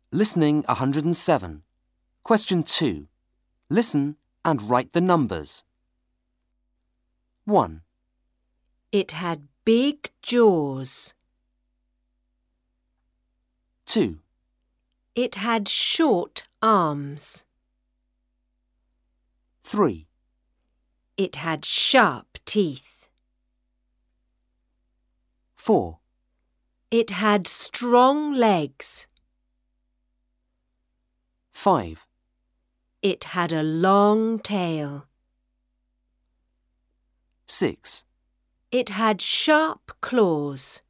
Listening 107. Question 2. Listen and write the numbers. 1, It had big jaws. 2, It had short arms. 3, It had sharp teeth. 4, It had strong legs. 5, It had a long tail. 6, It had sharp claws.